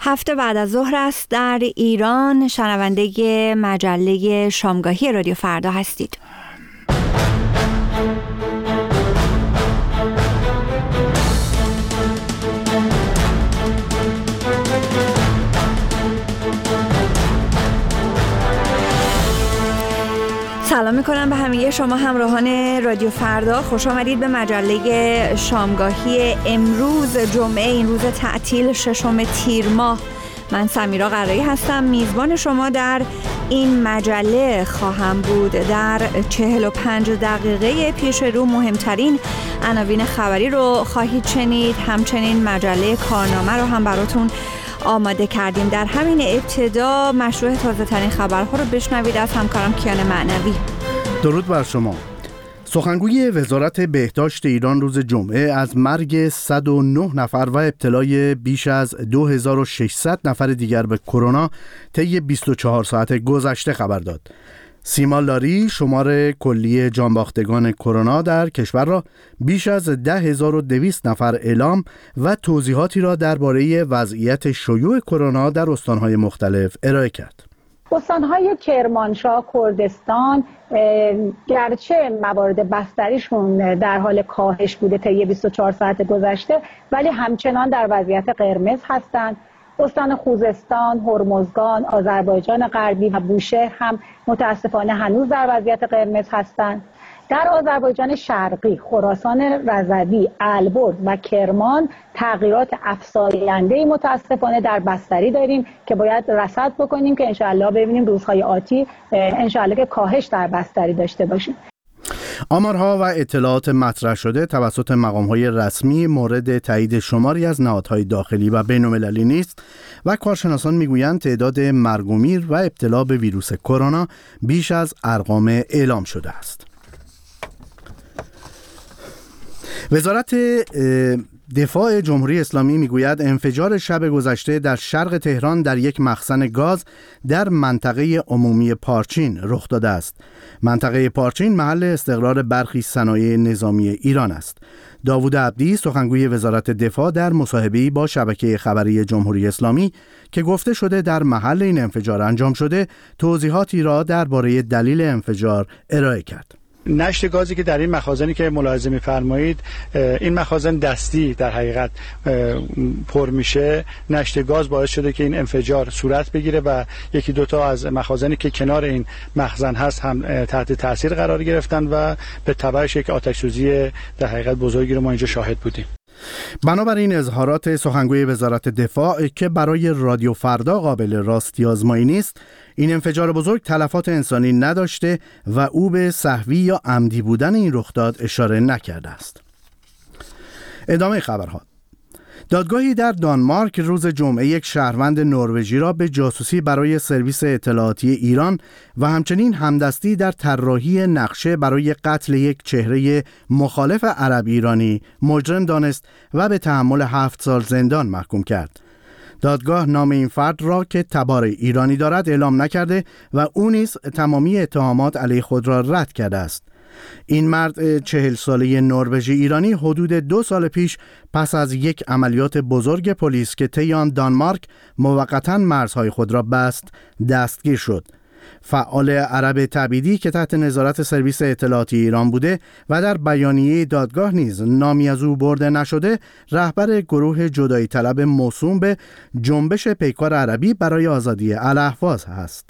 7 بعد از ظهر است در ایران. شنونده مجله شامگاهی رادیو فردا هستید. سلام میکنم به همه شما همراهان رادیو فردا. خوش آمدید به مجله شامگاهی امروز جمعه، این روز تعطیل 6 تیر ماه. من سمیرا قرایی هستم، میزبان شما در این مجله خواهم بود. در 45 دقیقه پیش رو مهمترین عناوین خبری رو خواهید شنید. همچنین مجله کارنامه رو هم براتون آماده کردیم. در همین ابتدا مشروع تازه ترین خبرها رو بشنوید از همکارم کیان معنوی. درود بر شما. سخنگوی وزارت بهداشت ایران روز جمعه از مرگ 109 نفر و ابتلای بیش از 2600 نفر دیگر به کرونا طی 24 ساعت گذشته خبر داد. سیما لاری شمار کلی جانباختگان کرونا در کشور را بیش از 10200 نفر اعلام و توضیحاتی را درباره وضعیت شیوع کرونا در استان‌های مختلف ارائه کرد. استان‌های کرمانشاه، کردستان گرچه موارد بستریشون در حال کاهش بوده طی 24 ساعت گذشته، ولی همچنان در وضعیت قرمز هستند. استان خوزستان، هرمزگان، آذربایجان غربی و بوشهر هم متاسفانه هنوز در وضعیت قرمز هستند. در آذربایجان شرقی، خراسان رضوی، البرز و کرمان تغییرات افزاینده‌ای متاسفانه در بستری داریم که باید رصد بکنیم که انشاءالله ببینیم روزهای آتی انشاءالله که کاهش در بستری داشته باشیم. آمارها و اطلاعات مطرح شده توسط مقام‌های رسمی مورد تایید شماری از نهادهای داخلی و بین‌المللی نیست و کارشناسان میگویند تعداد مرگ و میر و ابتلا به ویروس کرونا بیش از ارقام اعلام شده است. وزارت دفاع جمهوری اسلامی میگوید انفجار شب گذشته در شرق تهران در یک مخزن گاز در منطقه عمومی پارچین رخ داده است. منطقه پارچین محل استقرار برخی صنایع نظامی ایران است. داوود عبدی سخنگوی وزارت دفاع در مصاحبه‌ای با شبکه خبری جمهوری اسلامی که گفته شده در محل این انفجار انجام شده توضیحاتی را درباره دلیل انفجار ارائه کرد. نشت گازی که در این مخازنی که ملاحظه می‌فرمایید، این مخازن دستی در حقیقت پر میشه. نشت گاز باعث شده که این انفجار صورت بگیره و یکی دوتا از مخازنی که کنار این مخزن هست هم تحت تاثیر قرار گرفتن و به تبعش یک آتش سوزی در حقیقت بزرگی رو ما اینجا شاهد بودیم. بنابراین اظهارات سخنگوی وزارت دفاع که برای رادیو فردا قابل راستی آزمایی نیست، این انفجار بزرگ تلفات انسانی نداشته و او به سهوی یا عمدی بودن این رخداد اشاره نکرده است. ادامه خبرها. دادگاهی در دانمارک روز جمعه یک شهروند نروژی را به جاسوسی برای سرویس اطلاعاتی ایران و همچنین همدستی در طراحی نقشه برای قتل یک چهره مخالف عرب ایرانی مجرم دانست و به تحمل 7 سال زندان محکوم کرد. دادگاه نام این فرد را که تبار ایرانی دارد اعلام نکرده و او نیز تمامی اتهامات علیه خود را رد کرده است. این مرد 40 ساله نروژی ایرانی حدود 2 سال پیش پس از یک عملیات بزرگ پلیس که طی آن دانمارک موقتاً مرزهای خود را بست دستگیر شد. فعال عرب تبعیدی که تحت نظارت سرویس اطلاعاتی ایران بوده و در بیانیه دادگاه نیز نامی از او برده نشده، رهبر گروه جدایی طلب موسوم به جنبش پیکار عربی برای آزادی الاهواز است.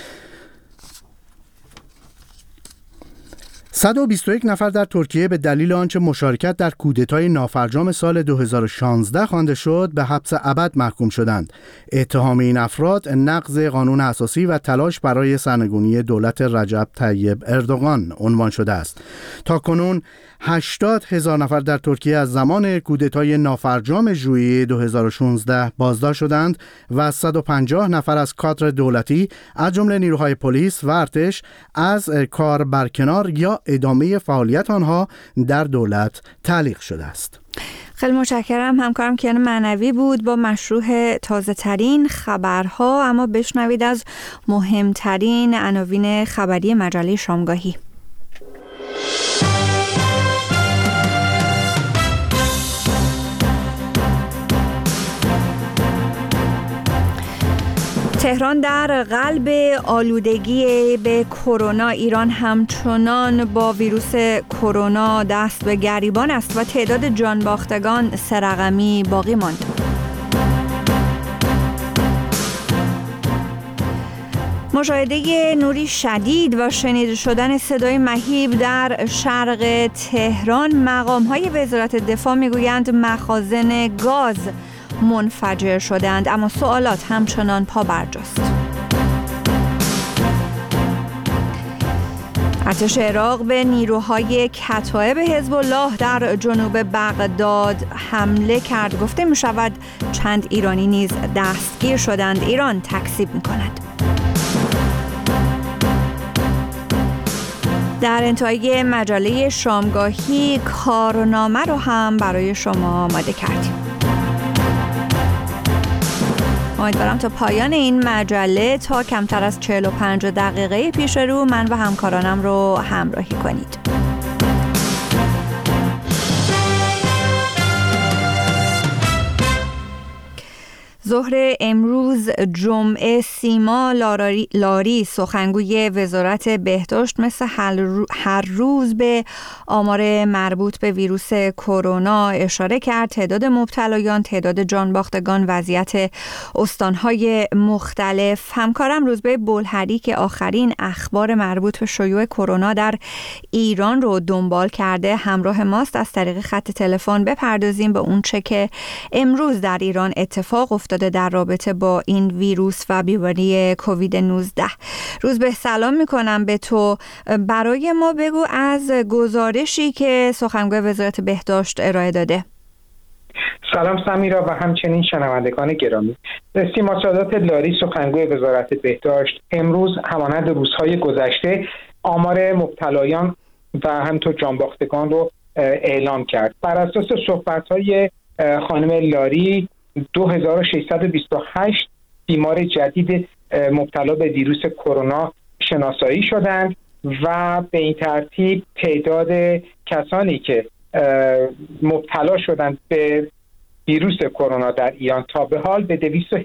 121 نفر در ترکیه به دلیل آنچه مشارکت در کودتای نافرجام سال 2016 خوانده شد به حبس ابد محکوم شدند. اتهام این افراد نقض قانون اساسی و تلاش برای سرنگونی دولت رجب طیب اردوغان عنوان شده است. تاکنون 80,000 نفر در ترکیه از زمان کودتای نافرجام ژوئیه 2016 بازداشت شدند و 150 نفر از کادر دولتی از جمله نیروهای پلیس و ارتش از کار برکنار یا ادامه فعالیت آنها در دولت تعلیق شده است. خیلی متشکرم. همکارم کیان معنوی بود با مشروع تازه ترین خبرها. اما بشنوید از مهمترین عناوین خبری مجله شامگاهی. تهران در قلب آلودگی به کرونا. ایران همچنان با ویروس کرونا دست به گریبان است و تعداد جانباختگان سه‌رقمی باقی ماند. مشاهده نوری شدید و شنیده شدن صدای مهیب در شرق تهران. مقام‌های وزارت دفاع میگویند مخازن گاز منفجر شدند، اما سوالات همچنان پابرجاست. ارتش عراق به نیروهای کتایب حزب الله در جنوب بغداد حمله کرد. گفته می شود چند ایرانی نیز دستگیر شدند. ایران تکذیب می کند. در انتهای مجله شامگاهی کارنامه رو هم برای شما آماده کردیم. امیدوارم تا پایان این مجله تا کمتر از 45 دقیقه پیش رو من و همکارانم رو همراهی کنید. ظهر امروز جمعه سیما لاری سخنگوی وزارت بهداشت مثل هر روز به آمار مربوط به ویروس کرونا اشاره کرد. تعداد مبتلایان، تعداد جانباختگان، وضعیت استانهای مختلف. همکارم روزبه بلحری که آخرین اخبار مربوط به شیوع کرونا در ایران رو دنبال کرده همراه ماست. از طریق خط تلفن بپردازیم به اون چه که امروز در ایران اتفاق افتاده در رابطه با این ویروس و بیماری کووید 19. روزبه سلام میکنم به تو. برای ما بگو از گزارشی که سخنگوی وزارت بهداشت ارائه داده. سلام سمیرا و همچنین شنوندگان گرامی. سیما سادات لاری سخنگوی وزارت بهداشت امروز همانند روزهای گذشته آمار مبتلایان و همینطور جانباختگان رو اعلام کرد. بر اساس صحبت‌های خانم لاری 2628 بیمار جدید مبتلا به ویروس کرونا شناسایی شدند و به این ترتیب تعداد کسانی که مبتلا شدند به ویروس کرونا در ایران تا به حال به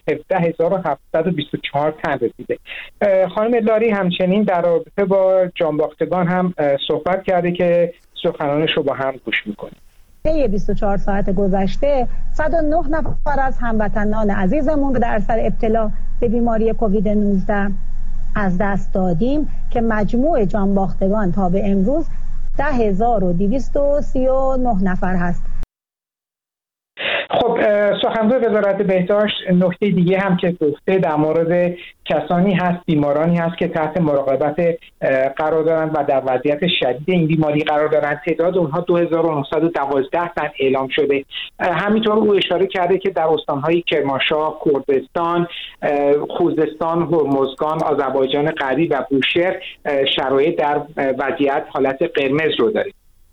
217724 تن رسیده. خانم لاری همچنین در رابطه با جانباختگان هم صحبت کرده که سخنانش رو با هم گوش میکنیم. طی 24 ساعت گذشته 109 نفر از هموطنان عزیزمون رو در اثر ابتلا به بیماری کووید 19 از دست دادیم که مجموع جانباختگان تا به امروز 10239 نفر هست. خب سخنگوی وزارت بهداشت نکته دیگه هم که گفته در مورد کسانی هست، بیمارانی هست که تحت مراقبت قرار دارند و در وضعیت شدید این بیماری قرار دارند. تعداد اونها 2912 تن اعلام شده. همینطور او اشاره کرده که در استانهای کرمانشاه، کردستان، خوزستان، هرمزگان، آذربایجان غربی و بوشهر شرایط در وضعیت حالت قرمز رو داره.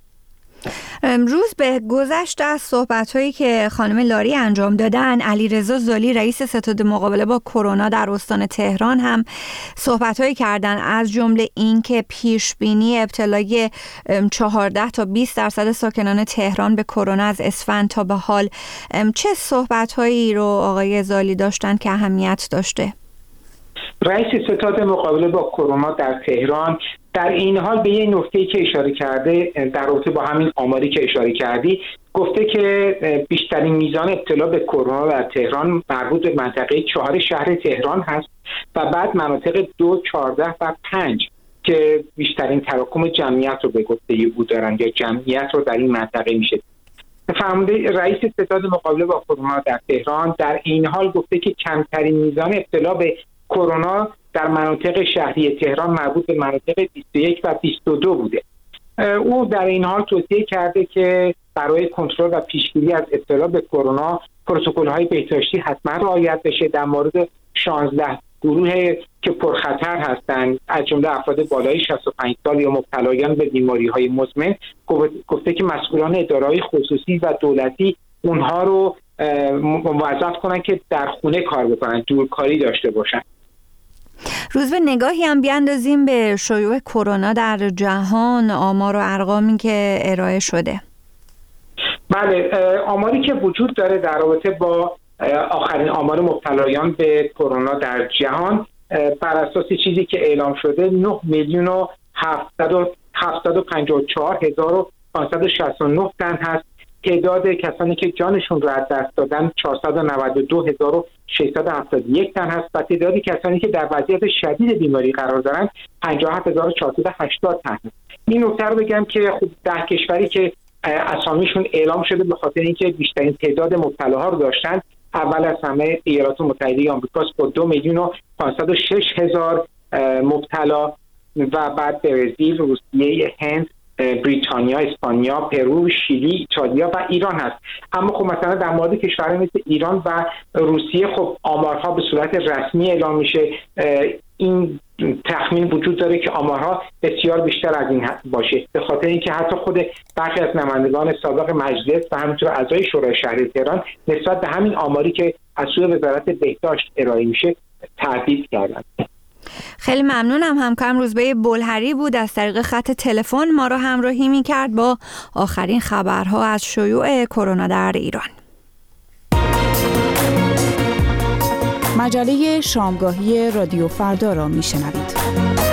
امروز به گذشت از صحبت‌هایی که خانم لاری انجام دادن، علیرضا زالی رئیس ستاد مقابله با کرونا در استان تهران هم صحبت‌هایی کردن، از جمله اینکه پیشبینی ابتلای 14 تا 20% ساکنان تهران به کرونا از اسفند تا به حال. چه صحبت‌هایی رو آقای زالی داشتن که اهمیت داشته؟ رئیس ستاد مقابله با کرونا در تهران در این حال به یه نکته‌ای که اشاره کرده در رابطه با همین آماری که اشاره کردی، گفته که بیشترین میزان ابتلا به کرونا در تهران مربوط به منطقه 4 شهر تهران هست و بعد مناطق 2، 14 و 5 که بیشترین تراکم جمعیت رو به گفته او دارند یا جمعیت رو در این منطقه میشه. فرمانده رئیس ستاد مقابله با کرونا در تهران در این حال گفته که کمترین میزان ابتلا به کرونا در مناطق شهری تهران مربوط به مناطق 21 و 22 بوده. او در این حال توصیه کرده که برای کنترل و پیشگیری از ابتلا به کرونا پروتکل‌های بهداشتی حتما رعایت بشه. در مورد 16 گروه که پرخطر هستند از جمله افراد بالای 65 سال یا مبتلایان به بیماری‌های مزمن، گفته که مسئولان اداره‌های خصوصی و دولتی اونها رو موظف کنن که در خونه کار بکنن، دورکاری داشته باشن. روز به نگاهی هم بیاندازیم به شیوع کرونا در جهان، آمار و ارقامی که ارائه شده. بله، آماری که وجود داره در رابطه با آخرین آمار مبتلایان به کرونا در جهان بر اساس چیزی که اعلام شده 9,754,569 تن هست. تعداد کسانی که جانشون رو از دست دادن 492,671 تن هست و تعداد کسانی که در وضعیت شدید بیماری قرار دارن 57,480 تن هست. این نکته رو بگم که خب 10 کشوری که اسامیشون اعلام شده به خاطر اینکه بیشترین تعداد مبتلاها رو داشتن، اول از همه ایالات متحده آمریکا با 2,506,000 مبتلا و بعد برزیل، روسیه، هند، بریتانیا، اسپانیا، پرو، شیلی، ایتالیا و ایران هست. اما خب مثلا در مورد کشورهای مثل ایران و روسیه خب آمارها به صورت رسمی اعلام میشه. این تخمین وجود داره که آمارها بسیار بیشتر از این باشه، به خاطر اینکه حتی خود برخی از نمایندگان سابق مجلس و همینطور اعضای شورای شهری تهران نسبت به همین آماری که از سوی وزارت بهداشت ارائه میشه تردید کردند. خیلی ممنونم. همکارم روزبه بلهری بود از طریق خط تلفن ما رو همراهی می‌کرد با آخرین خبرها از شیوع کرونا در ایران. مجله شامگاهی رادیو فردا را میشنوید.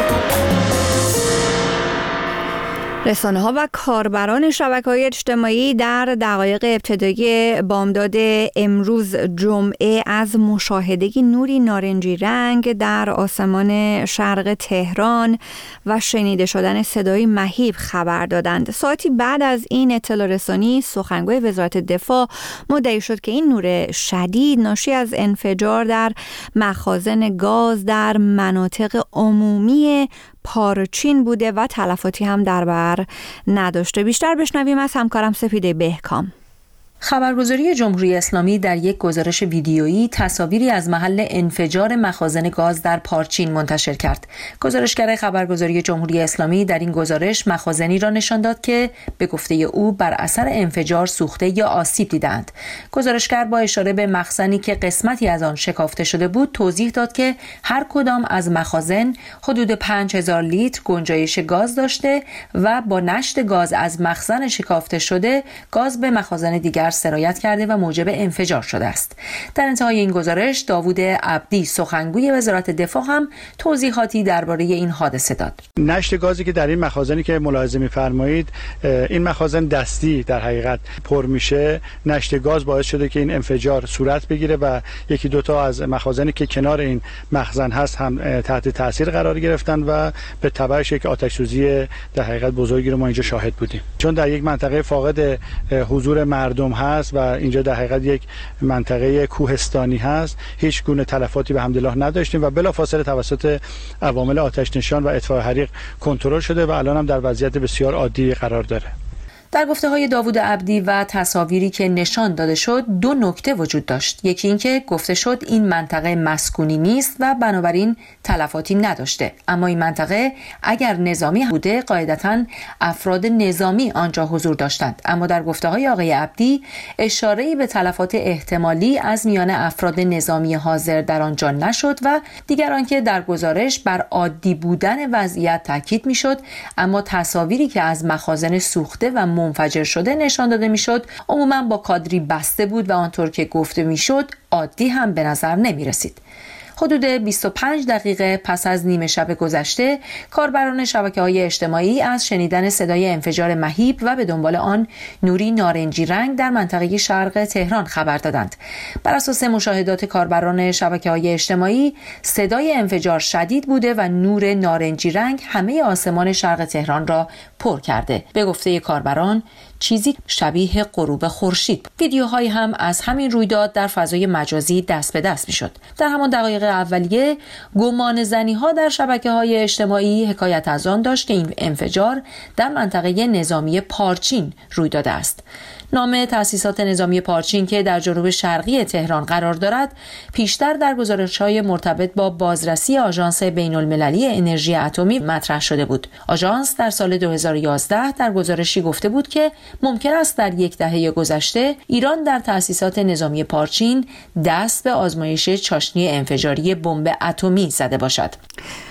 رسانه‌ها و کاربران شبکه‌های اجتماعی در دقایق ابتدایی بامداد امروز جمعه از مشاهده نوری نارنجی رنگ در آسمان شرق تهران و شنیده شدن صدای مهیب خبر دادند. ساعتی بعد از این اطلاع رسانی سخنگوی وزارت دفاع مدعی شد که این نور شدید ناشی از انفجار در مخازن گاز در مناطق عمومی پارچین بوده و تلفاتی هم در بر نداشته. بیشتر بشنویم از همکارم سپیده بهکام. خبرگزاری جمهوری اسلامی در یک گزارش ویدیویی تصاویری از محل انفجار مخازن گاز در پارچین منتشر کرد. گزارشگر خبرگزاری جمهوری اسلامی در این گزارش مخازنی را نشان داد که به گفته او بر اثر انفجار سوخته یا آسیب دیدند. گزارشگر با اشاره به مخزنی که قسمتی از آن شکافته شده بود توضیح داد که هر کدام از مخازن حدود 5000 لیتر گنجایش گاز داشته و با نشت گاز از مخزن شکافته شده گاز به مخازن دیگر سرایت کرده و موجب انفجار شده است. در انتهای این گزارش داوود عبدی سخنگوی وزارت دفاع هم توضیحاتی درباره این حادثه داد. نشت گازی که در این مخازنی که ملاحظه می‌فرمایید، این مخازن دستی در حقیقت پر میشه، نشت گاز باعث شده که این انفجار صورت بگیره و یکی دوتا از مخازنی که کنار این مخزن هست هم تحت تاثیر قرار گرفتن و به تبعش یک آتش سوزی در حقیقت بزرگی رو ما اینجا شاهد بودیم. چون در یک منطقه فاقد حضور مردم هست و اینجا در حقیقت یک منطقه کوهستانی هست، هیچ گونه تلفاتی به حمدالله نداشتیم و بلافاصله توسط عوامل آتش نشان و اطفاء حریق کنترل شده و الان هم در وضعیت بسیار عادی قرار داره. در گفته‌های داوود عبدی و تصاویری که نشان داده شد دو نکته وجود داشت. یکی این که گفته شد این منطقه مسکونی نیست و بنابراین تلفاتی نداشته، اما این منطقه اگر نظامی بوده قاعدتاً افراد نظامی آنجا حضور داشتند. اما در گفته‌های آقای عبدی اشاره‌ای به تلفات احتمالی از میان افراد نظامی حاضر در آنجا نشد و دیگر آنکه در گزارش بر عادی بودن وضعیت تاکید می‌شد، اما تصاویری که از مخازن سوخته و منفجر شده نشان داده میشد عموما با کادری بسته بود و آنطور که گفته میشد عادی هم به نظر نمی رسید. حدود 25 دقیقه پس از نیمه شب گذشته کاربران شبکه‌های اجتماعی از شنیدن صدای انفجار مهیب و به دنبال آن نوری نارنجی رنگ در منطقه شرق تهران خبر دادند. بر اساس مشاهدات کاربران شبکه‌های اجتماعی صدای انفجار شدید بوده و نور نارنجی رنگ همه آسمان شرق تهران را پر کرده. به گفته کاربران چیزی شبیه غروب خورشید. ویدیوهایی هم از همین رویداد در فضای مجازی دست به دست میشد. در همان دقایق اولیه گمان زنی‌ها در شبکه‌های اجتماعی حکایت از آن داشت که این انفجار در منطقه نظامی پارچین روی داده است. نام تأسیسات نظامی پارچین که در جنوب شرقی تهران قرار دارد پیشتر در گزارش‌های مرتبط با بازرسی آژانس بین‌المللی انرژی اتمی مطرح شده بود. آژانس در سال 2011 در گزارشی گفته بود که ممکن است در یک دهه گذشته ایران در تأسیسات نظامی پارچین دست به آزمایش چاشنی انفجاری بمب اتمی زده باشد.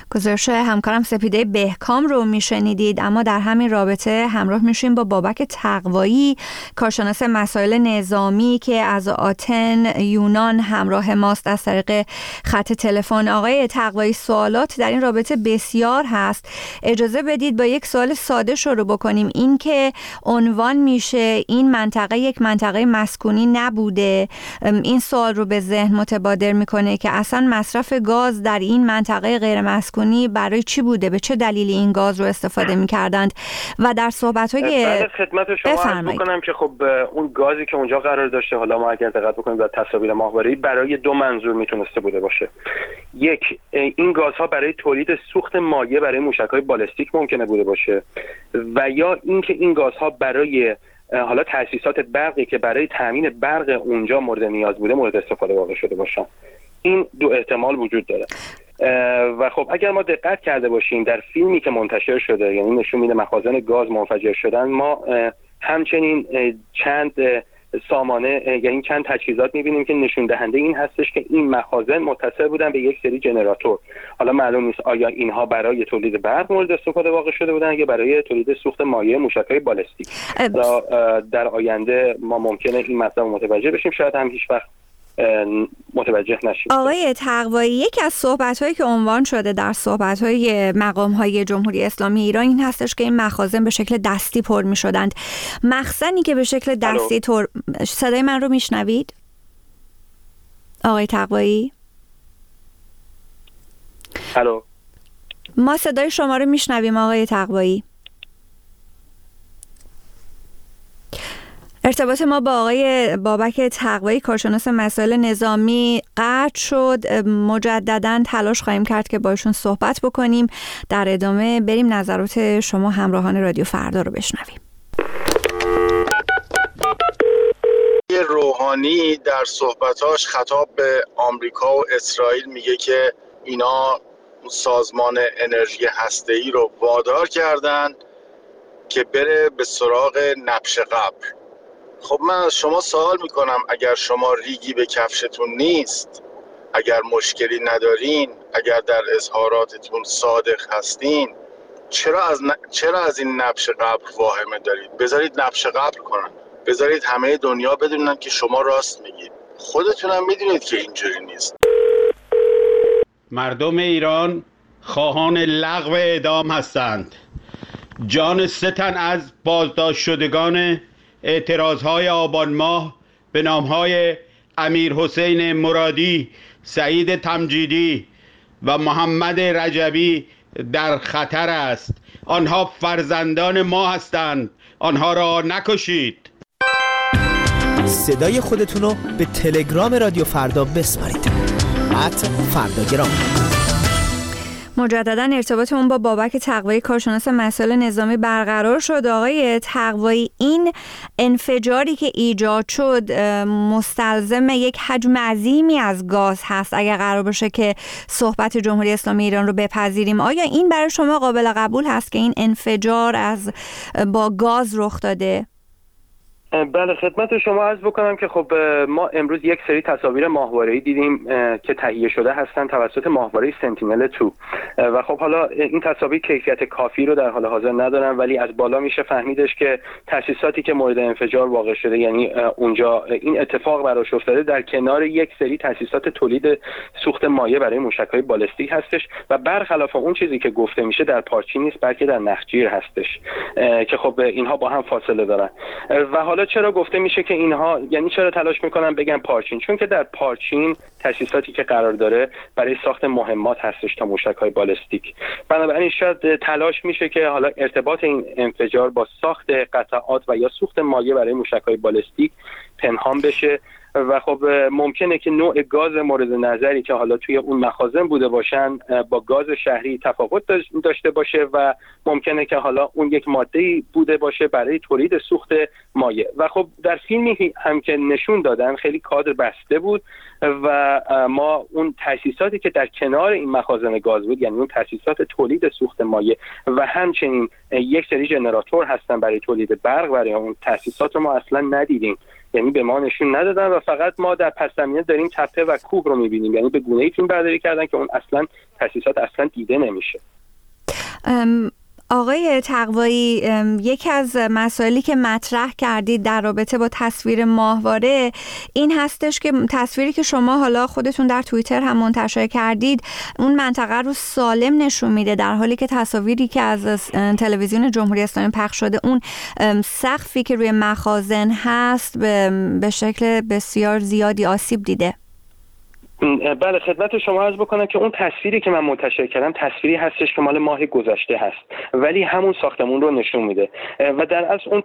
گزارش همکارم سپیده بهکام رو میشنیدید. اما در همین رابطه همراه میشیم با بابک تقوایی، کارشناس مسائل نظامی که از آتن یونان همراه ماست از طریق خط تلفن. آقای تقوایی، سوالات در این رابطه بسیار هست. اجازه بدید با یک سوال ساده شروع بکنیم. این که عنوان میشه این منطقه یک منطقه مسکونی نبوده، این سوال رو به ذهن متبادر میکنه که اصلا مصرف گاز در این منطقه غیر مسکونی برای چی بوده، به چه دلیلی این گاز رو استفاده میکردند و در صحبت‌های خدمت شما عرض میکنم که خب اون گازی که اونجا قرار داشته، حالا ما اگر دقت بکنیم در تصاویر ماهواره‌ای، برای دو منظور میتونسته بوده باشه. یک، این گازها برای تولید سوخت مایع برای موشک‌های بالستیک ممکنه بوده باشه، و یا اینکه این گازها برای حالا تأسیسات برقی که برای تامین برق اونجا مورد نیاز بوده مورد استفاده واقع شده باشن. این دو احتمال وجود داره. و خب اگر ما دقت کرده باشیم در فیلمی که منتشر شده، یعنی نشون میده مخازن گاز منفجر شدن، ما همچنین چند سامانه، یعنی چند تجهیزات میبینیم که نشون دهنده این هستش که این مخازن متصل بودن به یک سری جنراتور. حالا معلوم نیست آیا اینها برای تولید برق مورد استفاده واقع شده بودن یا برای تولید سوخت مایع موشک‌های بالستیک. در آینده ما ممکنه این مطلب متوجه بشیم، شاید هم هیچ وقت متوجه نشیم. آقای تقوایی، یکی از صحبت‌هایی که عنوان شده در صحبت‌های مقام‌های جمهوری اسلامی ایران این هستش که این مخازن به شکل دستی پر می‌شدند. مخزنی که به شکل دستی صدای من رو میشنوید؟ آقای تقوایی؟ الو، ما صدای شما رو میشنویم آقای تقوایی. ارتباط ما با آقای بابک تقوایی، کارشناس مسائل نظامی، قطع شد. مجدداً تلاش خواهیم کرد که با ایشون صحبت بکنیم. در ادامه بریم نظرات شما همراهان رادیو فردا رو بشنویم. روحانی در صحبتاش خطاب به آمریکا و اسرائیل میگه که اینا سازمان انرژی هسته‌ای رو وادار کردن که بره به سراغ نبش قبر. خب من از شما سوال میکنم، اگر شما ریگی به کفشتون نیست، اگر مشکلی ندارین، اگر در اظهاراتتون صادق هستین، چرا از این نبش قبر واهمه دارید؟ بذارید نبش قبر کنن، بذارید همه دنیا بدونن که شما راست میگید. خودتون هم میدونید که اینجوری نیست. مردم ایران خواهان لغو اعدام هستند. جان 3 تن از بازداشت شدگان اعتراضهای آبان ماه به نامهای امیر حسین مرادی، سعید تمجیدی و محمد رجبی در خطر است. آنها فرزندان ما هستند، آنها را نکشید. صدای خودتون رو به تلگرام رادیو فردا بسپارید. @فرداگرام. مجددا ارتباطمون با بابک تقوایی، کارشناس مسائل نظامی برقرار شد. آقای تقوایی، این انفجاری که ایجاد شد مستلزم یک حجم عظیمی از گاز هست اگر قرار باشه که صحبت جمهوری اسلامی ایران رو بپذیریم. آیا این برای شما قابل قبول هست که این انفجار با گاز رخ داده؟ بله، خدمت شما عرض بکنم که خب ما امروز یک سری تصاویر ماهواره‌ای دیدیم که تهیه شده هستن توسط ماهواره سنتینل 2 و خب حالا این تصاویر کیفیت کافی رو در حال حاضر ندارن، ولی از بالا میشه فهمیدش که تأسیساتی که مورد انفجار واقع شده، یعنی اونجا این اتفاق براش افتاده در کنار یک سری تأسیسات تولید سوخت مایع برای موشک‌های بالستیک هستش و برخلاف اون چیزی که گفته میشه در پارچین نیست بلکه در نخجیر هستش که خب اینها با هم فاصله دارن. و حالا چرا گفته میشه که اینها، یعنی چرا تلاش میکنن بگن پارچین؟ چون که در پارچین تأسیساتی که قرار داره برای ساخت مهمات هستش تا موشک‌های بالستیک. بنابراین شاید تلاش میشه که حالا ارتباط این انفجار با ساخت قطعات و یا سوخت مایع برای موشک‌های بالستیک پنهان بشه و خب ممکنه که نوع گاز مورد نظری که حالا توی اون مخازن بوده باشن با گاز شهری تفاوت داشته باشه و ممکنه که حالا اون یک ماده‌ای بوده باشه برای تولید سوخت مایع. و خب در فیلمی هم که نشون دادن خیلی کادر بسته بود و ما اون تأسیساتی که در کنار این مخازن گاز بود، یعنی اون تأسیسات تولید سوخت مایع و همچنین یک سری ژنراتور هستن برای تولید برق، برای اون تأسیسات رو ما اصلا ندیدیم یعنی به ما نشون ندادن و فقط ما در پس زمینه داریم تپه و کوه رو می‌بینیم، یعنی به گونه‌ای فیلم برداری کردن که اون اصلا تأسیسات اصلا دیده نمیشه. آقای تقوایی، یکی از مسائلی که مطرح کردید در رابطه با تصویر ماهواره این هستش که تصویری که شما حالا خودتون در توییتر هم منتشر کردید اون منطقه رو سالم نشون میده، در حالی که تصاویری که از تلویزیون جمهوری اسلامی پخش شده اون سقفی که روی مخازن هست به شکل بسیار زیادی آسیب دیده. بله، خدمت شما عرض بکنم که اون تصویری که من منتشر کردم تصویری هستش که مال ماه گذشته هست، ولی همون ساختمون رو نشون میده و در اصل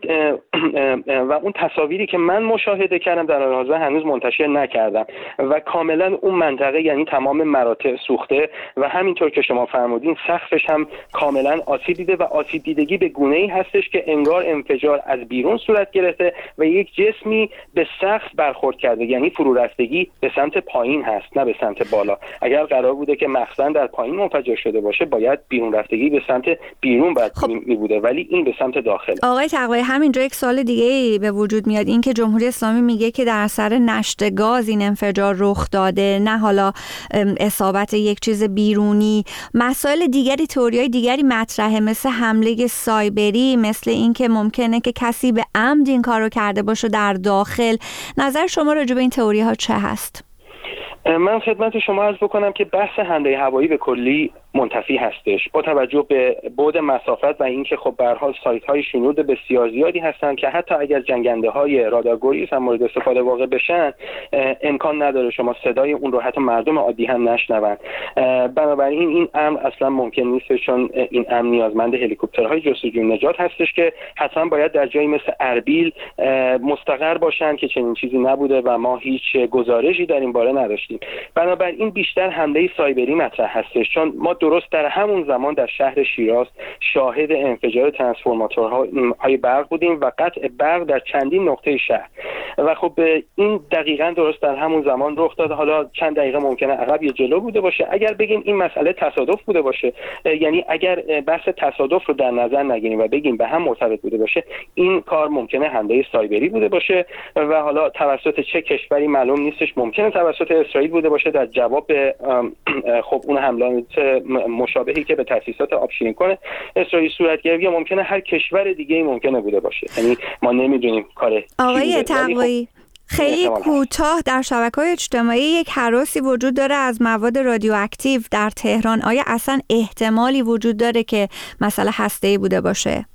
اون تصاویری که من مشاهده کردم در حال حاضر هنوز منتشر نکردم و کاملا اون منطقه یعنی تمام مراتع سوخته و همینطور که شما فرمودین سقفش هم کاملا آسیب دیده و آسیب دیدگی به گونه‌ای هستش که انگار انفجار از بیرون صورت گرفته و یک جسمی به سقف برخورد کرده، یعنی فرو رفتگی به سمت پایین هست نه به سمت بالا. اگر قرار بوده که مخزن در پایین منفجر شده باشه باید بیرون رفتگی به سمت بیرون می بوده، ولی این به سمت داخل. آقای تقوایی، همینجا یک سوال دیگه به وجود میاد، این که جمهوری اسلامی میگه که در اثر نشت گاز این انفجار رخ داده، نه حالا اصابت یک چیز بیرونی. مسائل دیگری، تئوریای دیگری مطرحه مثل حمله سایبری، مثل این که ممکنه که کسی به عمد این کارو کرده باشه در داخل. نظر شما راجع به این تئوری ها چه هست؟ من خدمت شما عرض بکنم که بحث حمله هوایی به کلی منتفی هستش با توجه به بعد مسافت و اینکه خب به هر حال سایت‌های شنود بسیار زیادی هستن که حتی اگر جنگنده‌های رادارگریز هم مورد استفاده واقع بشن امکان نداره شما صدای اون رو حتی مردم عادی هم نشنون. بنابراین این امر اصلا ممکن نیست، چون این امر نیازمند هلیکوپترهای جستجوی نجات هستش که حتما باید در جایی مثل اربیل مستقر باشن که چنین چیزی نبوده و ما هیچ گزارشی در این باره نداشتیم. بنابراین بیشتر حمله سایبری مطرح هستش، چون ما درست در همون زمان در شهر شیراز شاهد انفجار ترانسفورماتورهای برق بودیم و قطع برق در چندین نقطه شهر و خب این دقیقاً درست در همون زمان رخ داد. حالا چند دقیقه ممکنه عقب یا جلو بوده باشه. اگر بگیم این مسئله تصادف بوده باشه، یعنی اگر بحث تصادف رو در نظر نگیریم و بگیم به هم مرتبط بوده باشه، این کار ممکنه حمله سایبری بوده باشه و حالا توسط چه کشوری معلوم نیستش، ممکنه توسط اسرائیل بوده باشه در جواب خب اون حملات مشابهی که به تأسیسات آبشیرین کنه اسرائیل صورت گرفت، یا ممکنه هر کشور دیگه‌ای ممکنه بوده باشه، یعنی ما نمیدونیم کار. آقای تقوایی، خیلی کوتاه، در شبکه‌های اجتماعی یک هراسی وجود داره از مواد رادیواکتیو در تهران. آیا اصلا احتمالی وجود داره که مسئله هسته‌ای بوده باشه؟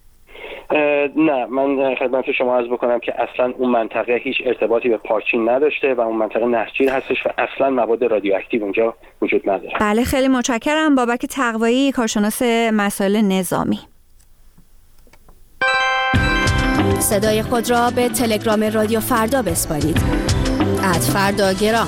نه، من خدمت شما عرض بکنم که اصلا اون منطقه هیچ ارتباطی به پارچین نداشته و اون منطقه نسجیر هستش و اصلا مواد رادیواکتیو اونجا وجود نداره. بله، خیلی متشکرم. بابک تقوایی، کارشناس مسائل نظامی. صدای خود را به تلگرام رادیو فردا بسپارید. @فرداگرام.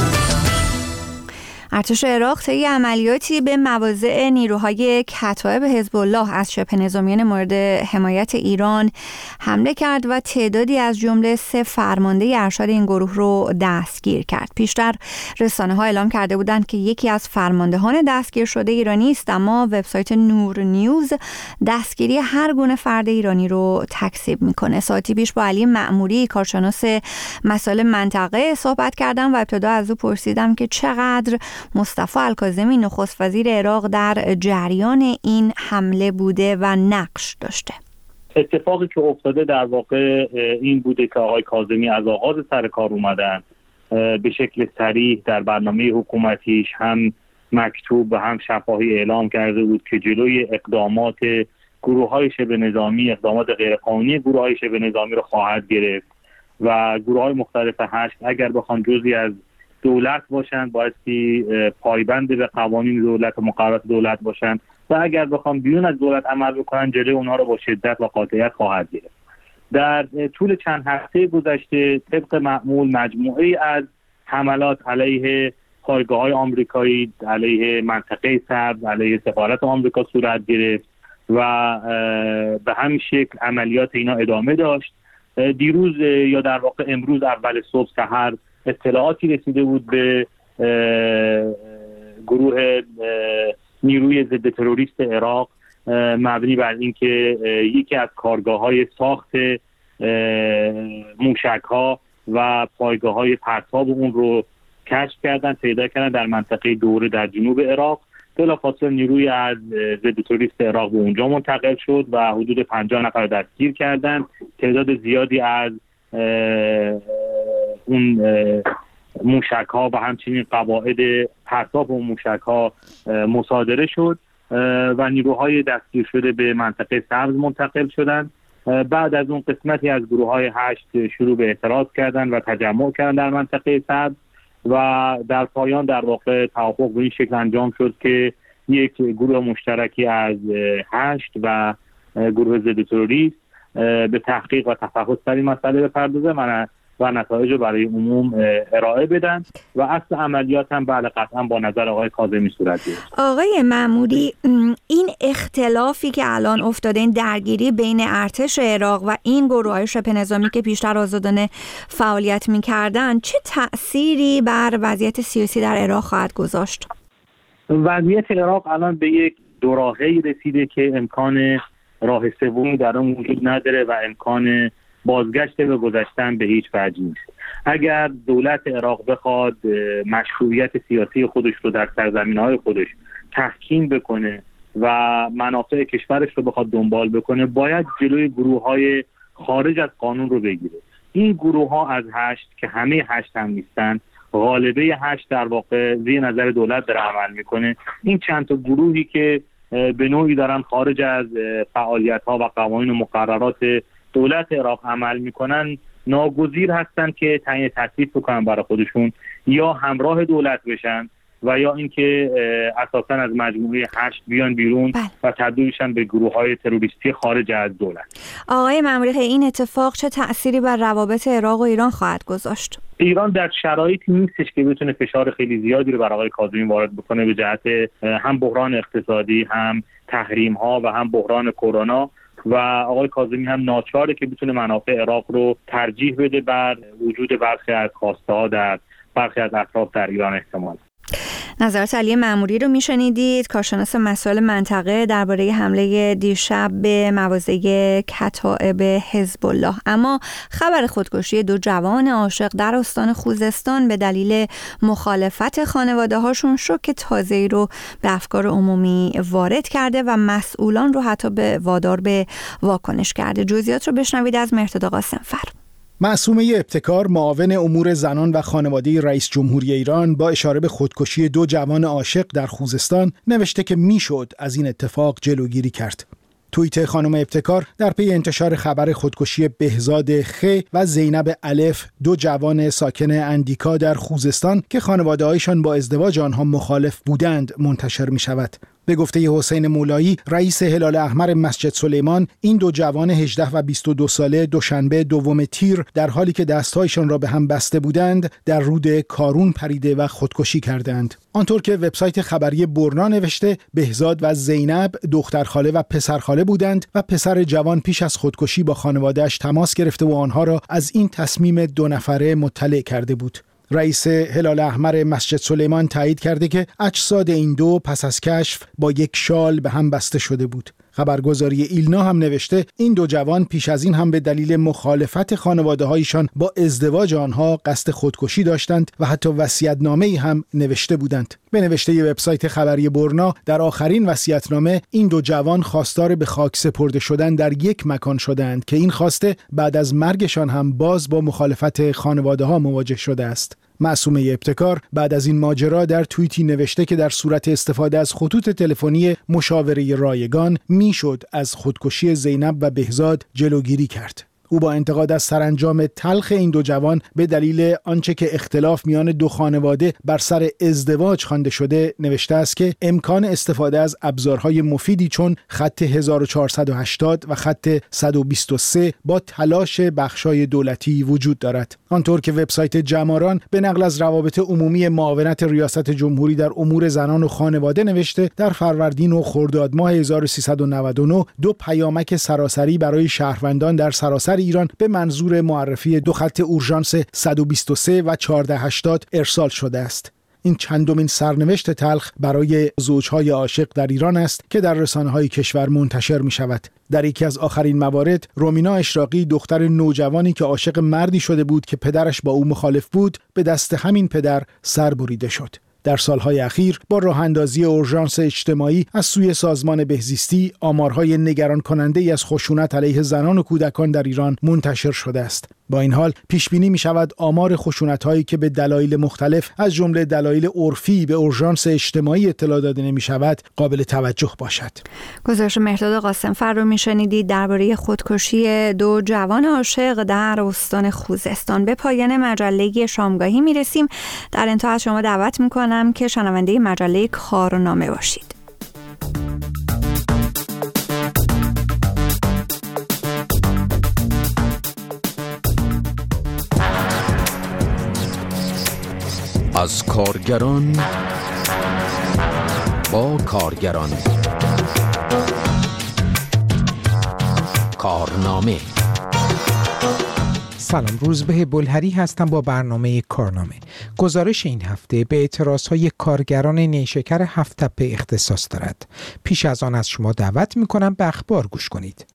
ارتش عراق طی عملیاتی به مواضع نیروهای کتایب حزب الله از شبه نظامیان مورد حمایت ایران حمله کرد و تعدادی از جمله 3 فرمانده ارشد این گروه رو دستگیر کرد. پیشتر رسانه‌ها اعلام کرده بودند که یکی از فرماندهان دستگیر شده ایرانی است، اما وبسایت نور نیوز دستگیری هر گونه فرد ایرانی رو تکذیب میکنه. ساعتی پیش با علی مأموری، کارشناس مسائل منطقه، صحبت کردم و ابتدا از او پرسیدم که چقدر مصطفی الکاظمی نخست وزیر عراق در جریان این حمله بوده و نقش داشته. اتفاقی که افتاده در واقع این بوده که آقای کاظمی از آغاز سر کار اومدن به شکل صریح در برنامه حکومتیش هم مکتوب و هم شفاهی اعلام کرده بود که جلوی اقدامات گروه‌های شبه نظامی، اقدامات غیرقانونی گروه‌های شبه نظامی رو خواهد گرفت و گروه‌های مختلف هشت اگر بخوان جزئی از دولت باشند بایستی پایبند به قوانین دولت و مقررات دولت باشند و اگر بخوام بیرون از دولت عمل بکنن جلوی اونها رو با شدت و قاطعیت خواهد گرفت. در طول چند هفته گذشته طبق معمول مجموعه‌ای از حملات علیه پایگاه‌های آمریکایی، علیه منطقه سبز، علیه سفارت آمریکا صورت گرفت و به همین شکل عملیات اینا ادامه داشت. دیروز یا در واقع امروز اول صبح سحر اطلاعاتی رسیده بود به گروه نیروی ضد تروریست عراق مبنی بر اینکه یکی از کارگاه‌های ساخت موشک‌ها و پایگاه‌های پرتاب اون رو کشف کردن، پیدا کردن در منطقه دوره در جنوب عراق. بلافاصله نیروی از ضد تروریست عراق به اونجا منتقل شد و حدود 50 نفر دستگیر کردن. تعداد زیادی از اون موشک‌ها و همچنین قواعد پرتاب اون موشک‌ها مصادره شد و نیروهای دستگیر شده به منطقه سبز منتقل شدند. بعد از اون قسمتی از گروه‌های 8 شروع به اعتراض کردن و تجمع کردن در منطقه سبز و در پایان در واقع توافق به این شکل انجام شد که یک گروه مشترکی از 8 و گروه ضد تروریست به تحقیق و تفحص در این مسئله بپردازه و نتایج رو برای عموم ارائه بدن و اصل عملیات هم بله قطعا با نظر آقای کاظمی صورت گرفت. آقای مأموری، این اختلافی که الان افتاده، این درگیری بین ارتش عراق و این گروه‌های شبه نظامی که پیشتر آزادانه فعالیت می‌کردن، چه تأثیری بر وضعیت سیاسی در عراق خواهد گذاشت؟ وضعیت عراق الان به یک دوراهی رسیده که امکان راه سومی در اون وجود نداره و امکان بازگشت به گذشتن به هیچ وجه نیست. اگر دولت عراق بخواد مشروعیت سیاسی خودش رو در سرزمین‌های خودش تحکیم بکنه و منافع کشورش رو بخواد دنبال بکنه، باید جلوی گروه‌های خارج از قانون رو بگیره. این گروه‌ها از 8 که همه 8 هم نیستن، غالبه 8 در واقع زیر نظر دولت داره عمل میکنه. این چند تا گروهی که به نوعی دارن خارج از فعالیت‌ها و قوانین و مقررات دولت عراق عمل میکنن، ناگزیر هستن که تعیین تکلیف بکنن برای خودشون، یا همراه دولت بشن و یا اینکه اساساً از مجموعه 8 بیان بیرون و تبدیل بشن به گروه‌های تروریستی خارج از دولت. آقای مأموری، این اتفاق چه تأثیری بر روابط عراق و ایران خواهد گذاشت؟ ایران در شرایطی نیستش که بتونه فشار خیلی زیادی رو بر آقای کاظمی وارد بکنه به جهت هم بحران اقتصادی، هم تحریم‌ها و هم بحران کرونا، و آقای کاظمی هم ناچاره که بتونه منافع عراق رو ترجیح بده بر وجود برخی از خواسته‌ها در برخی از اطراف در ایران احتمال. نظرات علی مأموری رو میشنیدید، کارشناس مسائل منطقه، درباره حمله دیشب به مواضع کتائب حزب الله. اما خبر خودکشی 2 جوان عاشق در استان خوزستان به دلیل مخالفت خانواده هاشون شوک تازه‌ای رو به افکار عمومی وارد کرده و مسئولان رو حتی به وادار به واکنش کرده. جزئیات رو بشنوید از مهرداد قاسمفر. معصومه ابتکار، معاون امور زنان و خانواده رئیس جمهوری ایران، با اشاره به خودکشی 2 جوان عاشق در خوزستان نوشته که میشد از این اتفاق جلوگیری کرد. توییت خانم ابتکار در پی انتشار خبر خودکشی بهزاد خ و زینب الف، 2 جوان ساکن اندیکا در خوزستان که خانواده‌هایشان با ازدواج آنها مخالف بودند منتشر می شود. به گفته حسین مولایی، رئیس هلال احمر مسجد سلیمان، این 2 جوان 18 و 22 ساله دوشنبه 2 تیر در حالی که دستهایشان را به هم بسته بودند در رود کارون پریده و خودکشی کردند. آنطور که وبسایت خبری برنا نوشته، بهزاد و زینب دخترخاله و پسرخاله بودند و پسر جوان پیش از خودکشی با خانواده‌اش تماس گرفته و آنها را از این تصمیم 2 نفره مطلع کرده بود. رئیس هلال احمر مسجد سلیمان تایید کرده که اجساد این 2 پس از کشف با یک شال به هم بسته شده بود. خبرگزاری ایلنا هم نوشته این 2 جوان پیش از این هم به دلیل مخالفت خانواده‌هایشان با ازدواج آنها قصد خودکشی داشتند و حتی وصیت‌نامه‌ای هم نوشته بودند. به نوشته وبسایت خبری برنا، در آخرین وصیت‌نامه این 2 جوان خواستار به خاک سپرده شدن در یک مکان شدند که این خواسته بعد از مرگشان هم باز با مخالفت خانواده‌ها مواجه شده است. معصومه ابتکار بعد از این ماجرا در توییتی نوشته که در صورت استفاده از خطوط تلفنی مشاوره رایگان میشد از خودکشی زینب و بهزاد جلوگیری کرد. او با انتقاد از سرانجام تلخ این 2 جوان به دلیل آنچه که اختلاف میان 2 خانواده بر سر ازدواج خوانده شده نوشته است که امکان استفاده از ابزارهای مفیدی چون خط 1480 و خط 123 با تلاش بخشای دولتی وجود دارد. آنطور که وبسایت جماران به نقل از روابط عمومی معاونت ریاست جمهوری در امور زنان و خانواده نوشته، در فروردین و خرداد ماه 1399 2 پیامک سراسری برای شهروندان در سراسر ایران به منظور معرفی 2 خط اورژانس 123 و 1480 ارسال شده است. این چندمین سرنوشت تلخ برای زوجهای عاشق در ایران است که در رسانه‌های کشور منتشر می‌شود. در یکی از آخرین موارد، رومینا اشراقی، دختر نوجوانی که عاشق مردی شده بود که پدرش با او مخالف بود، به دست همین پدر سر بریده شد. در سالهای اخیر با راه اندازی اورژانس اجتماعی از سوی سازمان بهزیستی آمارهای نگران کننده ای از خشونت علیه زنان و کودکان در ایران منتشر شده است. با این حال پیش بینی می شود آمار خشونت‌هایی که به دلایل مختلف از جمله دلایل عرفی به اورژانس اجتماعی اطلاع داده نمی شود قابل توجه باشد. گزارش مهرداد قاسم‌فر رو میشنیدید درباره خودکشی 2 جوان عاشق در استان خوزستان. به پایان مجله شامگاهی می رسیم. در انتها از شما دعوت می کنم که شنونده مجله کارنامه باشید. از کارگران با کارگران. کارنامه. سلام، روزبه بلهری هستم با برنامه کارنامه. گزارش این هفته به اعتراضهای کارگران نیشکر 7 تپه اختصاص دارد. پیش از آن از شما دعوت می‌کنم به اخبار گوش کنید.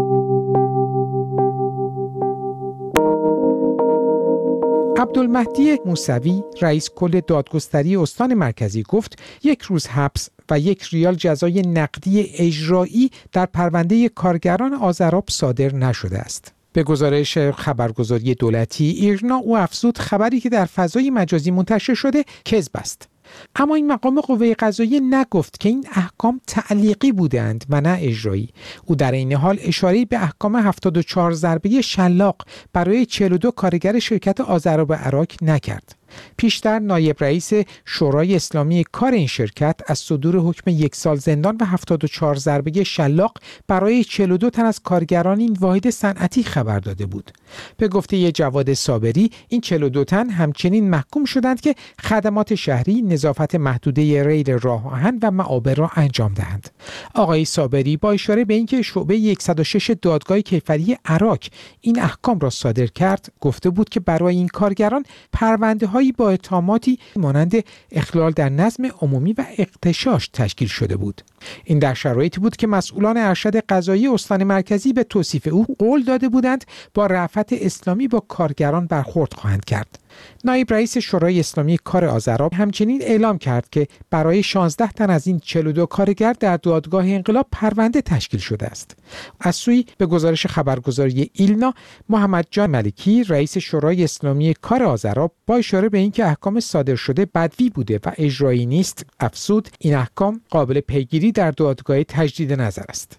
عبدالمهدی موسوی رئیس کل دادگستری استان مرکزی گفت 1 روز حبس و 1 ریال جزای نقدی اجرایی در پرونده کارگران آذراب صادر نشده است. به گزارش خبرگزاری دولتی ایرنا او افزود خبری که در فضای مجازی منتشر شده کذب است. اما این مقام قوه قضاییه نگفت که این احکام تعلیقی بودند و نه اجرایی. او در این حال اشاره به احکام 74 ضربه شلاق برای 42 کارگر شرکت آذراب عراق نکرد. پیشتر نایب رئیس شورای اسلامی کار این شرکت از صدور حکم 1 سال زندان و 74 ضربه شلاق برای 42 تن از کارگران این واحد صنعتی خبر داده بود. به گفته جواد صابری این 42 تن همچنین محکوم شدند که خدمات شهری، نظافت محدوده ریل راه آهن و معابر را انجام دهند. آقای صابری با اشاره به اینکه شعبه 106 دادگاه کیفری عراق این احکام را صادر کرد، گفته بود که برای این کارگران پرونده‌های با اتهاماتی مانند اخلال در نظم عمومی و اغتشاش تشکیل شده بود. این در شرایطی بود که مسئولان ارشد قضایی استان مرکزی به توصیف او قول داده بودند با رأفت اسلامی با کارگران برخورد خواهند کرد. نایب رئیس شورای اسلامی کار آذراب همچنین اعلام کرد که برای 16 تن از این 42 کارگر در دادگاه انقلاب پرونده تشکیل شده است. از سوی به گزارش خبرگزاری ایلنا، محمد جان ملکی رئیس شورای اسلامی کار آذراب با اشاره به اینکه احکام صادر شده بدوی بوده و اجرایی نیست، افزود این احکام قابل پیگیری در دادگاه تجدید نظر است.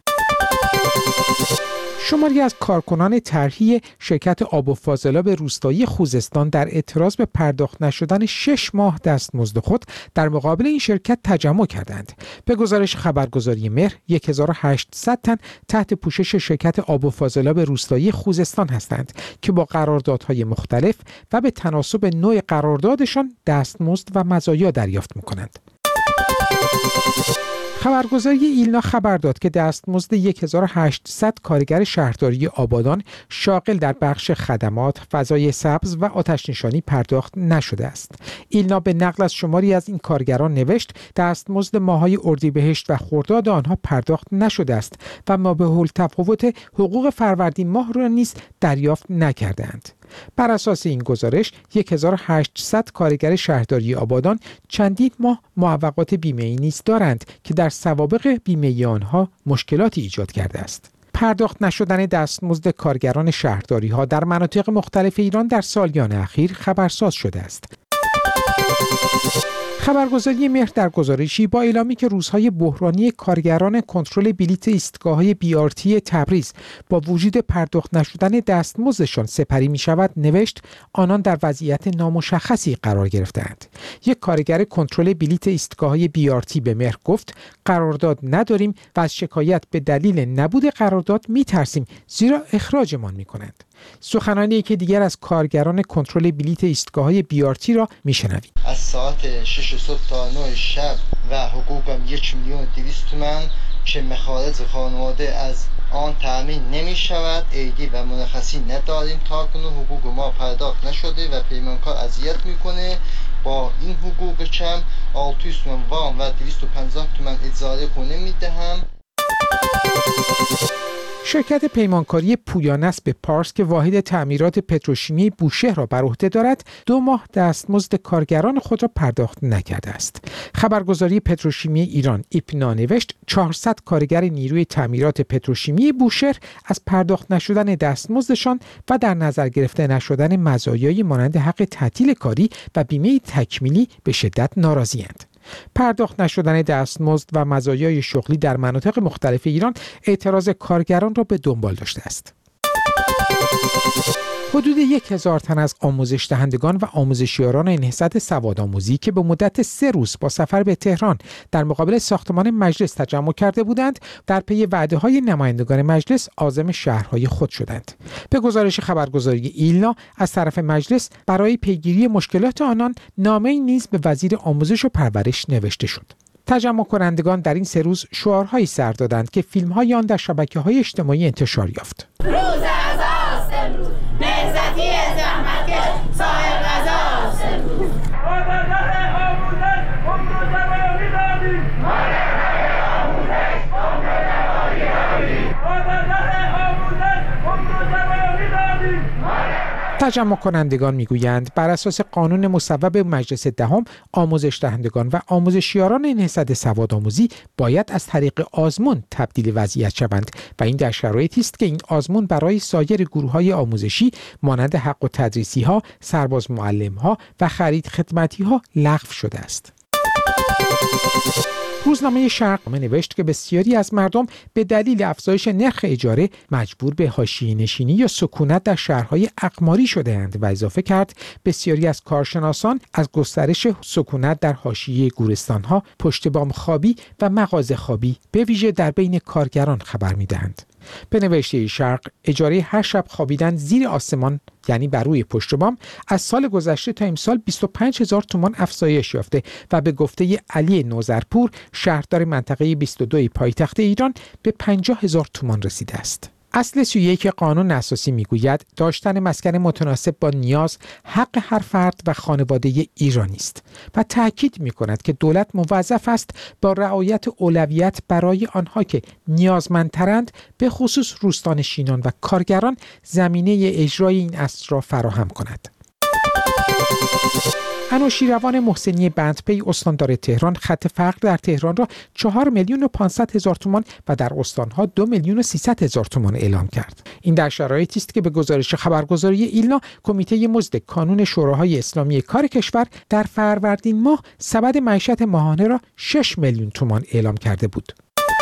شماری از کارکنان طرحی شرکت آب و فاضلاب روستایی خوزستان در اعتراض به پرداخت نشدن 6 ماه دستمزد خود در مقابل این شرکت تجمع کردند. به گزارش خبرگزاری مهر 1800 تن تحت پوشش شرکت آب و فاضلاب روستایی خوزستان هستند که با قراردادهای مختلف و به تناسب نوع قراردادشان دستمزد و مزایا دریافت می‌کنند. خبرگزاری ایلنا خبر داد که دستمزد 1800 کارگر شهرداری آبادان شاغل در بخش خدمات، فضای سبز و آتش‌نشانی پرداخت نشده است. ایلنا به نقل از شماری از این کارگران نوشت دستمزد ماه‌های اردیبهشت و خرداد آنها پرداخت نشده است و مابع‌التفاوت حقوق فروردین ماه را نیز دریافت نکردند. بر اساس این گزارش 1800 کارگر شهرداری آبادان چندین ماه معوقات بیمه‌ای نیز دارند که در سوابق بیمه‌ای آنها مشکلاتی ایجاد کرده است. پرداخت نشدن دستمزد کارگران شهرداری ها در مناطق مختلف ایران در سالیان اخیر خبرساز شده است. خبرگزاری مهر در گزارشی با اعلامی که روزهای بحرانی کارگران کنترل بلیت ایستگاه‌های BRT تبریز با وجود پرداخت نشدن دستمزدشان سپری می شود نوشت آنان در وضعیت نامشخصی قرار گرفتند. یک کارگر کنترل بلیت ایستگاه‌های BRT به مهر گفت قرارداد نداریم و از شکایت به دلیل نبود قرارداد می ترسیم زیرا اخراجمان می کنند. سخنانی که دیگر از کارگران کنترل بلیت ایستگاه‌های BRT را میشنوید. از ساعت 6 صبح تا 9 شب و حقوقم 1,200,000 تومان که مخارج خانواده از آن تأمین نمی شود. عیدی و مرخصی نداریم تا کنون حقوق ما پرداخت نشده و پیمانکار اذیت میکنه. با این حقوقش هم 600 تومان وام و 250 تومان اجاره خونه میدهم. شرکت پیمانکاری پویانست به پارس که واحد تعمیرات پتروشیمی بوشهر را بر عهده دارد 2 ماه دستمزد کارگران خود را پرداخت نکرده است. خبرگزاری پتروشیمی ایران ایپنا نوشت 400 کارگر نیروی تعمیرات پتروشیمی بوشهر از پرداخت نشدن دستمزدشان و در نظر گرفته نشدن مزایای مانند حق تعطیل کاری و بیمه تکمیلی به شدت ناراضی‌اند. پرداخت نشدن دستمزد و مزایای شغلی در مناطق مختلف ایران اعتراض کارگران را به دنبال داشته است. حدود 1000 تن از آموزش دهندگان و آموزشیاران نهضت سوادآموزی که به مدت 3 روز با سفر به تهران در مقابل ساختمان مجلس تجمع کرده بودند، در پی وعده‌های نمایندگان مجلس عازم شهرهای خود شدند. به گزارش خبرگزاری ایلنا از طرف مجلس برای پیگیری مشکلات آنان نامه‌ای نیز به وزیر آموزش و پرورش نوشته شد. تجمع کنندگان در این 3 روز شعارهایی سر دادند که فیلم‌های آن در شبکه‌های اجتماعی انتشار یافت. روز عزاست امروز، نهضتی زحمتکش صاحب غزاست امروز. تجمع کنندگان میگویند بر اساس قانون مصوب مجلس دهم آموزش دهندگان و آموزشیاران نهضت سوادآموزی باید از طریق آزمون تبدیل وضعیت شوند و این در شرایطی است که این آزمون برای سایر گروه‌های آموزشی مانند حق التدریسی‌ها، سرباز معلم‌ها و خرید خدمتی‌ها لغو شده است. روزنامه شرق نوشت که بسیاری از مردم به دلیل افزایش نرخ اجاره مجبور به حاشیه‌نشینی یا سکونت در شهرهای اقماری شده‌اند و اضافه کرد بسیاری از کارشناسان از گسترش سکونت در حاشیه گورستان‌ها، پشت بام خوابی و مغازه خوابی به ویژه در بین کارگران خبر می‌دهند. به نوشته شرق، اجاره هر شب خوابیدن زیر آسمان یعنی بر روی پشت بام از سال گذشته تا امسال 25000 تومان افزایش یافته و به گفته علی نوذرپور شهردار منطقه 22 پایتخت ایران به 50000 تومان رسیده است. اصل 31 قانون اساسی میگوید داشتن مسکن متناسب با نیاز حق هر فرد و خانواده ایرانی است و تاکید می‌کند که دولت موظف است با رعایت اولویت برای آنها که نیازمندترند به خصوص روستانشینان و کارگران زمینه اجرای این اصل را فراهم کند. انوشیروان محسنی بندپی استاندار تهران خط فقر در تهران را 4,500,000 تومان و در استانها 2,300,000 تومان اعلام کرد. این در شرایطی است که به گزارش خبرگزاری ایلنا کمیته مزد کانون شوراهای اسلامی کار کشور در فروردین ماه سبد معیشت ماهانه را 6 میلیون تومان اعلام کرده بود.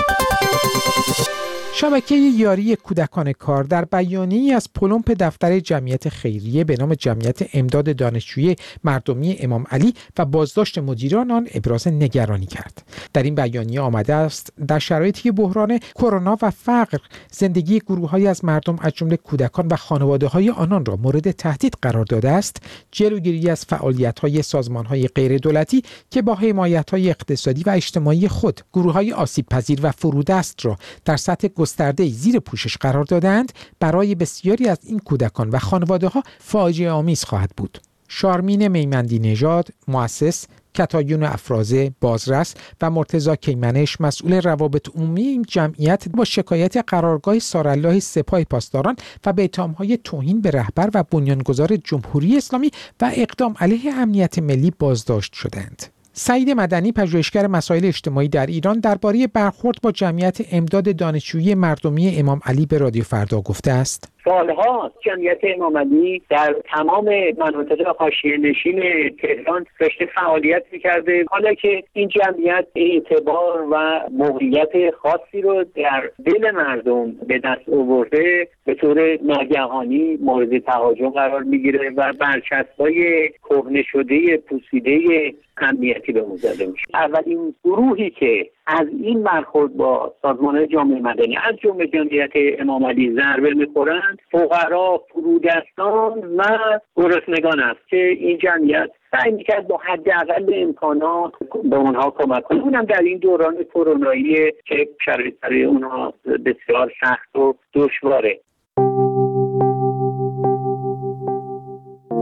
شبکه یاری کودکان کار در بیانیه‌ای از پلمپ دفتر جمعیت خیریه به نام جمعیت امداد دانشجویی مردمی امام علی و بازداشت مدیران آن ابراز نگرانی کرد. در این بیانیه آمده است در شرایطی که بحران کرونا و فقر زندگی گروه‌هایی از مردم از جمله کودکان و خانواده‌های آنان را مورد تهدید قرار داده است، جلوگیری از فعالیت‌های سازمان‌های غیردولتی که با حمایت‌های اقتصادی و اجتماعی خود گروه‌های آسیب‌پذیر و فرودست را در سطح گسترده‌ای زیر پوشش قرار دادند، برای بسیاری از این کودکان و خانواده‌ها فاجعه آمیز خواهد بود. شارمین میمندی نژاد، مؤسس، کتایون افرازه، بازرس و مرتضی کیمنش مسئول روابط عمومی این جمعیت با شکایت قرارگاه سارالله سپاه پاسداران و به اتهام‌های توهین به رهبر و بنیانگذار جمهوری اسلامی و اقدام علیه امنیت ملی بازداشت شدند. سعید مدنی پژوهشگر مسائل اجتماعی در ایران درباره برخورد با جمعیت امداد دانشجویی مردمی امام علی به رادیو فردا گفته است: سالها جمعیت امام علی در تمام مناطق حاشیه‌نشین تهران داشته فعالیت می‌کرده، حالا که این جمعیت اعتبار و موقعیت خاصی رو در دل مردم به دست آورده، به طور ناگهانی مورد تهاجم قرار می‌گیره و برچسب‌های کهنه شده پوسیده امنیتی به وجود میشه. اولین گروهی که از این برخورد با سازمان جامعه مدنی از جمله جمعیت امام علی ضربه می‌خورند فقرا، فرودستان و گرسنگان است که این جمعیت سعی می‌کرد با حداقل امکانات به اونها کمک کنه، اونم در این دوران کرونایی که شرایط برای اونها بسیار سخت و دشواره.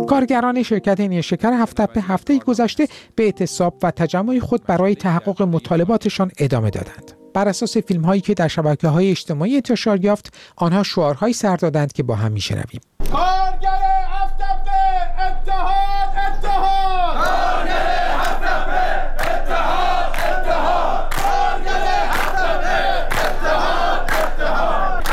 کارگران شرکت نیشکر هفت‌تپه هفته گذشته به اعتصاب و تجمع خود برای تحقق مطالباتشان ادامه دادند. بر اساس فیلم‌هایی که در شبکه‌های اجتماعی انتشار یافت، آنها شعارهایی سر دادند که با هم می‌شنویم. کارگر هفت‌تپه اتحاد اتحاد، کارگر هفت‌تپه اتحاد اتحاد، کارگر هفت‌تپه اتحاد اتحاد.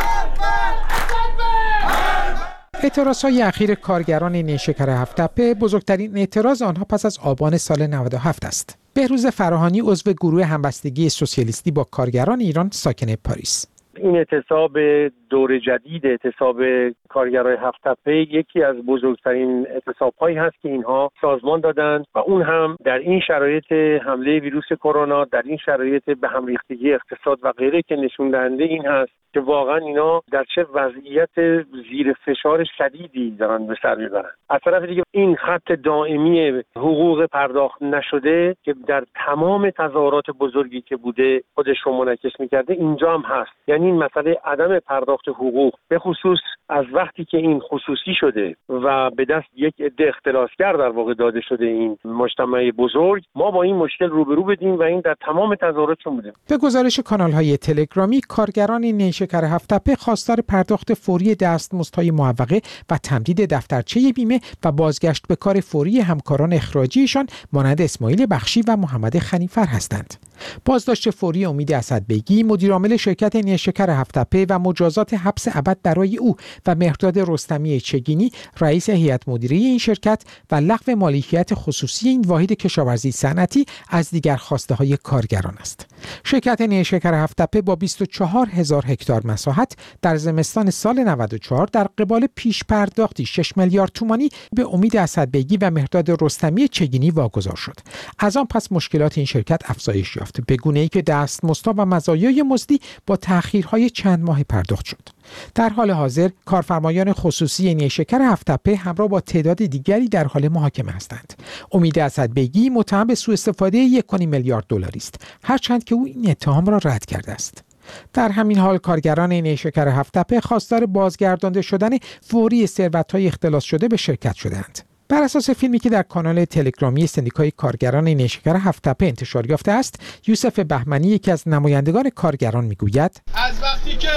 اعتراضهای اخیر کارگران نیشکر هفت‌تپه بزرگترین اعتراض آنها پس از آبان سال 97 است. بهروز فراهانی عضو گروه همبستگی سوسیالیستی با کارگران ایران ساکن پاریس: این اعتصاب دور جدید اعتصاب کارگرای هفت‌تپه یکی از بزرگترین اعتصاب‌هایی هست که اینها سازمان دادند و اون هم در این شرایط حمله ویروس کرونا، در این شرایط به هم ریختگی اقتصاد و غیره که نشون دهنده این هست که واقعا اینا در چه وضعیت زیر فشار شدیدی دارن به سر میبرن. از طرف دیگه این خط دائمی حقوق پرداخت نشده که در تمام تظاهرات بزرگی که بوده خودش رو منعکس میکرده اینجا هم هست. یعنی این مسئله عدم پرداخت حقوق به خصوص از وقتی که این خصوصی شده و به دست یک عده اختلاسگر در واقع داده شده این مجتمع بزرگ، ما با این مشکل روبرو بدیم و این در تمام تظاهراتشون بوده. به گزارش کانال‌های تلگرامی، کارگران نیشکر هفت‌تپه خواستار پرداخت فوری دستمزدهای معوقه و تمدید دفترچه بیمه و بازگشت به کار فوری همکاران اخراجیشان مانند اسماعیل بخشی و محمد خنیفر هستند. بازداشت فوری امید اسدبیگی، مدیرعامل شرکت نیشکر هفت‌تپه و مجازات حبس ابد برای او و مهرداد رستمی چگینی، رئیس هیئت مدیره این شرکت، و لغو مالکیت خصوصی این واحد کشاورزی صنعتی از دیگر خواسته های کارگران است. شرکت نیشکر هفت‌تپه با 24,000 هکتار مساحت در زمستان سال 94 در قبال پیش پرداختی 6 میلیارد تومانی به امید اسدبیگی و مهرداد رستمی چگینی واگذار شد. از آن پس مشکلات این شرکت افزایش یافت، به گونه‌ای که دستمزدها و مزایای مزدی با تأخیرهای چند ماه پرداخت شد. در حال حاضر کارفرمایان خصوصی نیشکر هفت‌تپه همراه با تعداد دیگری در حال محاکمه هستند. امید اسدبیگی متهم به سوء استفاده 1.5 میلیارد دلاری است، هرچند که او این اتهام را رد کرده است. در همین حال کارگران نیشکر هفت‌تپه خواستار بازگردانده شدن فوری ثروت‌های اختلاس شده به شرکت شدند. بر اساس فیلمی که در کانال تلگرامی سندیکای کارگران نیشکر هفت‌تپه انتشار یافته است، یوسف بهمنی یکی از نمایندگان کارگران میگوید: از وقتی که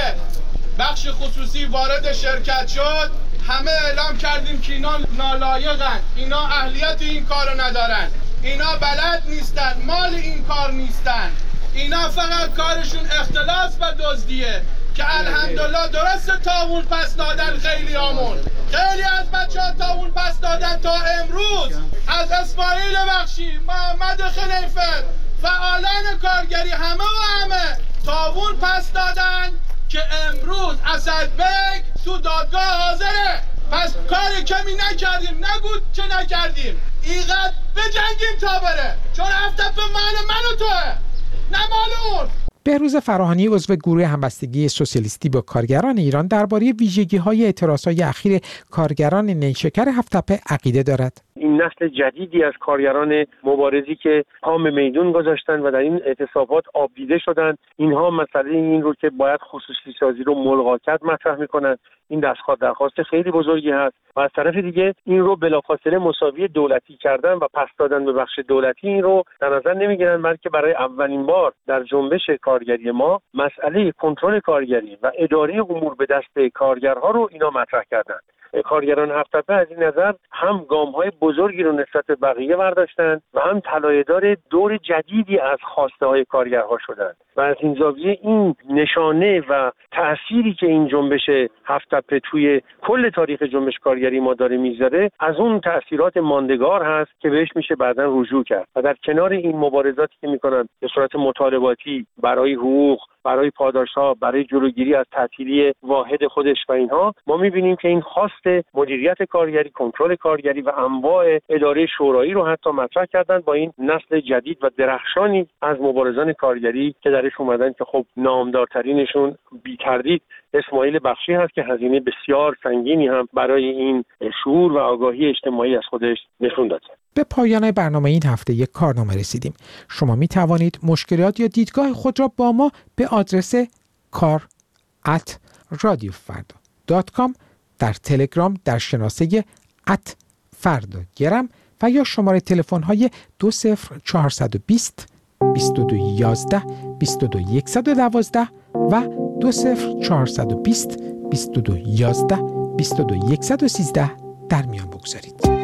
بخش خصوصی وارد شرکت شد، همه اعلام کردیم که اینا نالایقن، اینا اهلیت این کارو ندارن، اینا بلد نیستن، مال این کار نیستن، اینا فقط کارشون اختلاس و دزدیه که الحمدلله درست تاوون پس دادن. خیلی از بچه‌ها تاوون پس دادن تا امروز. از اسماعیل بخشی، محمد خنیفر، فعالان کارگری همه تاوون پس دادن که امروز اسدبگ تو دادگاه حاضره. پس کار کمی نکردیم، نگو که نکردیم، اینقدر بجنگیم تا بره، چون هفت‌تپه مال من و توه، نه مال اون. بهروز فراهانی عضو گروه همبستگی سوسیالیستی با کارگران ایران درباره ویژگی‌های اعتراض‌های اخیر کارگران نیشکر هفت‌تپه عقیده دارد. این نسل جدیدی از کارگران مبارزی که پا به میدون گذاشتن و در این اعتصابات آبدیده شدن، اینها مسئله این رو که باید خصوصی سازی رو ملغا مطرح میکنن. این درخواست خیلی بزرگی هست و از طرف دیگه این رو بلافاصله مساوی دولتی کردن و پس دادن به بخش دولتی این رو در نظر نمیگیرن، بلکه برای اولین بار در جنبش کارگری ما مسئله کنترل کارگری و اداره امور به دست کارگرها رو اینا مطرح کردن. کارگران هفت‌تپه از این نظر هم گام‌های بزرگی رو نسبت به بقیه برداشتن و هم طلایه‌دار دور جدیدی از خواسته‌های کارگرها شدند و از این زاویه این نشانه و تأثیری که این جنبش هفت‌تپه توی کل تاریخ جنبش کارگری ما داره میذاره از اون تأثیرات ماندگار هست که بهش میشه بعداً رجوع کرد و در کنار این مبارزاتی که میکنن به صورت مطالباتی برای حقوق، برای پاداش‌ها، برای جلوگیری از تعطیلی واحد خودش و اینها، ما می‌بینیم که این خواست مدیریت کارگری، کنترل کارگری و انواع اداره شورایی رو حتی مطرح کردن با این نسل جدید و درخشانی از مبارزان کارگری که درش اومدن که خب نامدارترینشون بی‌تردید اسماعیل بخشی هست که هزینه بسیار سنگینی هم برای این شعور و آگاهی اجتماعی از خودش نشون داد. به پایان برنامه این هفته یک کارنامه رسیدیم. شما می توانید مشکلات یا دیدگاه خود را با ما به آدرس kar@radiofarda.com در تلگرام در شناسه فرداگرم و یا شماره تلفن های 20420 2211 22112 و 20420 2211 22113 در میان بگذارید.